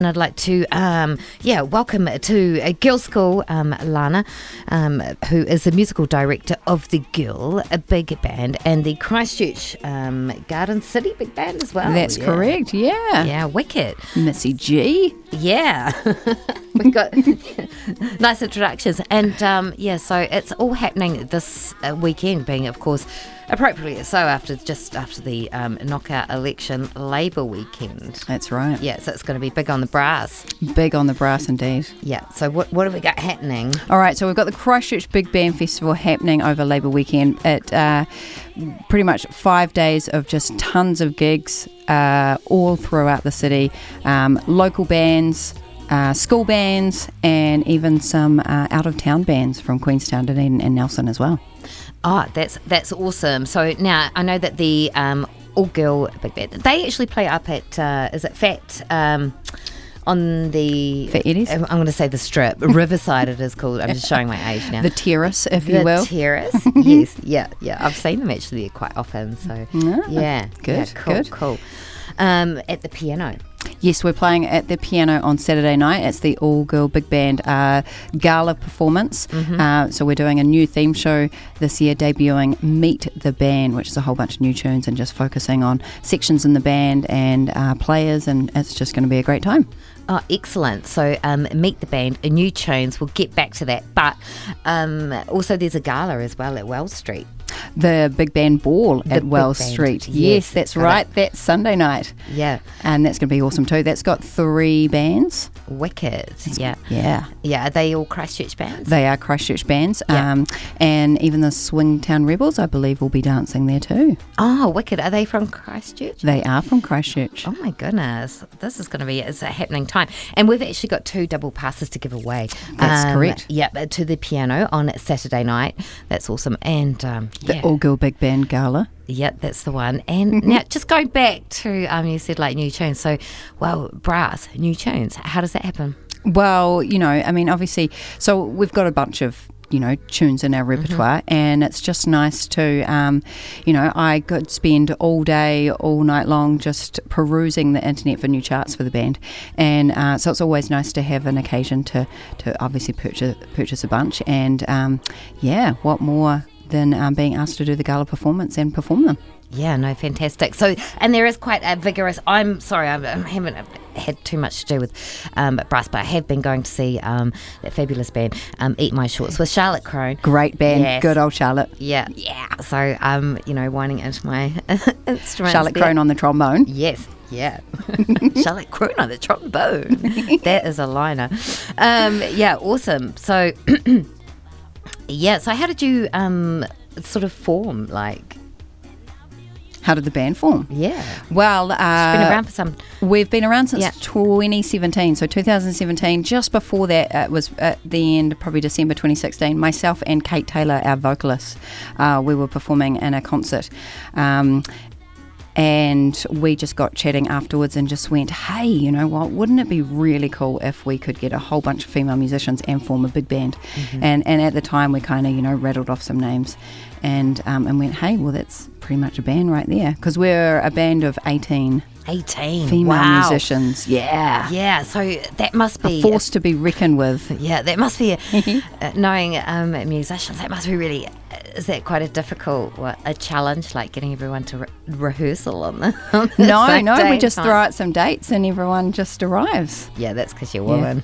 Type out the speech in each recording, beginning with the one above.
I'd like to, welcome to Girls School, Lana, who is the musical director of the Girl Big Band and the Christchurch Garden City Big Band as well. That's correct, yeah. Yeah, wicked. Missy G. Yeah. We've got nice introductions. And, so it's all happening this weekend, being, of course, appropriately so after the knockout election Labour weekend. That's right. Yeah, so it's going to be big on the brass. Big on the brass indeed. Yeah, so what have we got happening? All right, so we've got the Christchurch Big Band Festival happening over Labour weekend. It pretty much 5 days of just tons of gigs all throughout the city. Local bands, school bands, and even some out-of-town bands from Queenstown, Dunedin and Nelson as well. Oh, that's awesome. So now I know that the all-girl big band, they actually play up at, is it Fat, on the... Fat Eddie's? I'm going to say the Strip. Riverside it is called. I'm just showing my age now. The Terrace, if you will. The Terrace, yes. Yeah. I've seen them actually quite often. So, yeah. Good, yeah, cool. At the piano. Yes, we're playing at the piano on Saturday night. It's the all-girl big band gala performance. So we're doing a new theme show this year, debuting Meet the Band, which is a whole bunch of new tunes and just focusing on sections in the band and players, and it's just going to be a great time. Oh, excellent. So Meet the Band, new tunes. We'll get back to that. But also there's a gala as well at Wells Street. The Big Band Ball at Wells Street. Yes, that's right. That's Sunday night. Yeah. And that's going to be awesome too. That's got 3 bands. Wicked. Yeah. Are they all Christchurch bands? They are Christchurch bands. Yeah. And even the Swingtown Rebels, I believe, will be dancing there too. Oh, wicked. Are they from Christchurch? They are from Christchurch. Oh my goodness. This is going to be a happening time. And we've actually got 2 double passes to give away. That's correct. Yeah, to the piano on Saturday night. That's awesome. And the all-girl big band gala. Yep, that's the one. And now, just going back to, you said like new tunes. So, brass, new tunes. How does that happen? Well, obviously, so we've got a bunch of, tunes in our repertoire, and it's just nice to, I could spend all day, all night long just perusing the internet for new charts for the band. And so it's always nice to have an occasion to obviously purchase a bunch. And, what more than being asked to do the gala performance and perform them. Yeah, no, fantastic. So, and there is quite a vigorous... I'm sorry, I haven't had too much to do with brass, but I have been going to see that fabulous band, Eat My Shorts, with Charlotte Crone. Great band, yes. Good old Charlotte. Yeah. So, winding into my instruments. Charlotte Crone on the trombone. Yes. Yeah. Charlotte Crone on the trombone. That is a liner. Awesome. So... Yeah, so how did you sort of form, like... How did the band form? Yeah. Well... It's been around for some... We've been around since 2017, so 2017, just before that, it was at the end, probably December 2016, myself and Kate Taylor, our vocalist, we were performing in a concert. And we just got chatting afterwards and just went, hey, you know what, wouldn't it be really cool if we could get a whole bunch of female musicians and form a big band? And at the time we kind of, rattled off some names and went, hey, well, that's pretty much a band right there. Because we're a band of 18 female musicians. Yeah, so that must be... A force to be reckoned with. Yeah, that must be... knowing musicians, that must be really... Is that quite a difficult, a challenge, like getting everyone to rehearsal on the No, we just throw out some dates and everyone just arrives. Yeah, that's because you're a woman.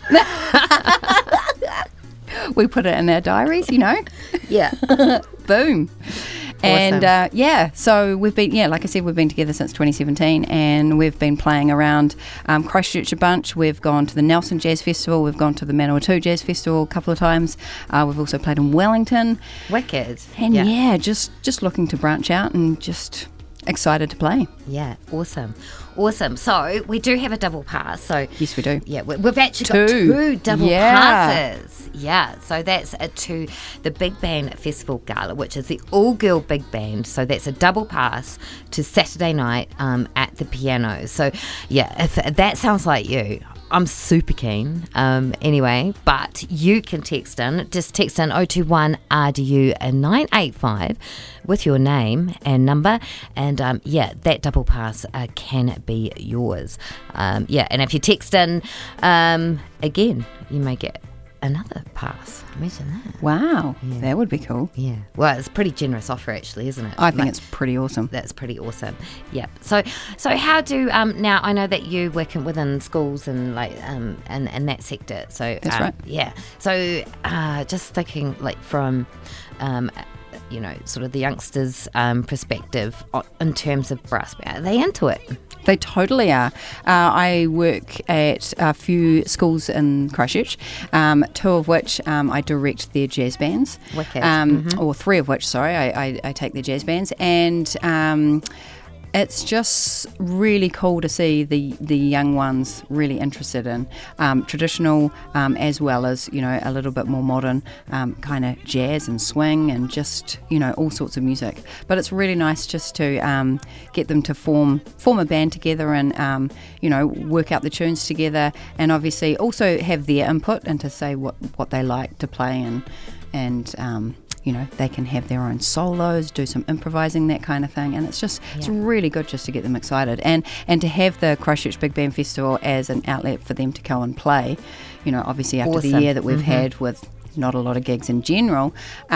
We put it in our diaries, Yeah. Boom. Awesome. And so we've been, like I said, we've been together since 2017 and we've been playing around Christchurch a bunch. We've gone to the Nelson Jazz Festival, we've gone to the Manawatu Jazz Festival a couple of times. We've also played in Wellington. Wicked. And just looking to branch out and just excited to play. Yeah, awesome. So we do have a double pass. So yes, we do. Yeah, we've actually got 2 double passes. Yeah, so that's to the Big Band Festival Gala, which is the all-girl big band. So that's a double pass to Saturday night at the piano. So yeah, if that sounds like you, I'm super keen anyway, but you can text in. Just text in 021 RDU 985 with your name and number, and that double pass can be yours. And if you text in again, you may get another pass. Imagine that. Wow, that would be cool. Yeah. Well, it's a pretty generous offer, actually, isn't it? I think it's pretty awesome. That's pretty awesome. Yeah. So how do now? I know that you work within schools and and that sector. So that's right. Yeah. So just thinking from sort of the youngsters' perspective in terms of brass, are they into it? They totally are. I work at a few schools in Christchurch, two of which I direct their jazz bands. Wicked. Or three of which, sorry, I take their jazz bands. And it's just really cool to see the young ones really interested in traditional as well as, a little bit more modern kind of jazz and swing and just, all sorts of music. But it's really nice just to get them to form a band together and, work out the tunes together, and obviously also have their input and to say what they like to play and they can have their own solos, do some improvising, that kind of thing. And it's really good just to get them excited. And to have the Christchurch Big Band Festival as an outlet for them to go and play, obviously after the year that we've had with not a lot of gigs in general,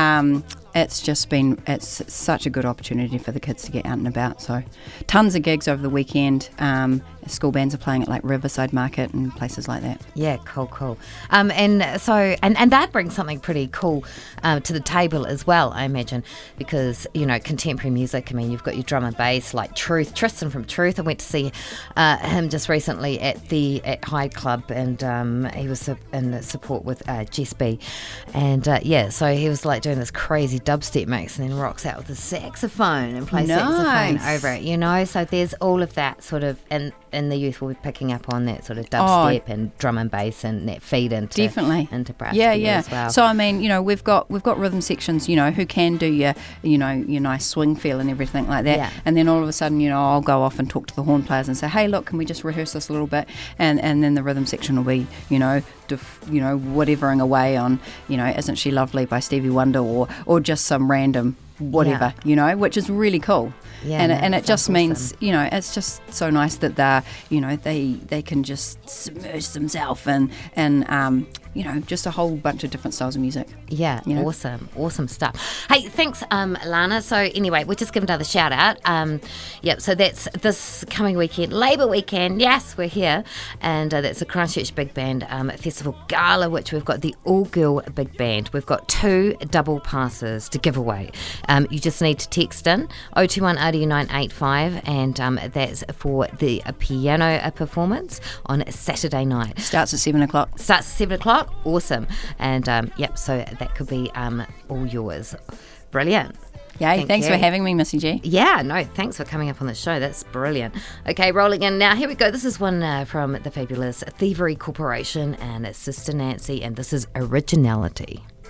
it's such a good opportunity for the kids to get out and about. So tons of gigs over the weekend. School bands are playing at like Riverside Market and places like that. Yeah, cool. And that brings something pretty cool to the table as well, I imagine, because contemporary music. I mean, you've got your drum and bass like Tristan from Truth. I went to see him just recently at Hyde Club, and he was in support with Jess B. And so he was like doing this crazy dubstep mix, and then rocks out with the saxophone and plays saxophone over it. So there's all of that sort of, and the youth will be picking up on that sort of dubstep and drum and bass and that feed into brass as well. So I mean, we've got rhythm sections, who can do your nice swing feel and everything like that. Yeah. And then all of a sudden, I'll go off and talk to the horn players and say, hey, look, can we just rehearse this a little bit? And then the rhythm section will be, whatevering away on, Isn't She Lovely by Stevie Wonder or just some random whatever, which is really cool. Yeah, and it just means, it's just so nice that they're, they can just submerge themselves and just a whole bunch of different styles of music. Yeah, awesome stuff. Hey, thanks, Lana. So anyway, we'll just give another shout out. So that's this coming weekend, Labour weekend. Yes, we're here, and that's the Christchurch Big Band Festival Gala, which we've got the all-girl big band. We've got 2 double passes to give away. You just need to text in 021 RDU 985, and that's for the piano performance on Saturday night. Starts at 7 o'clock. Awesome. And so that could be all yours. Brilliant. Yay, thanks for having me, Missy G. Yeah, no, thanks for coming up on the show. That's brilliant. Okay, rolling in now. Here we go. This is one from the fabulous Thievery Corporation and Sister Nancy, and this is Originality.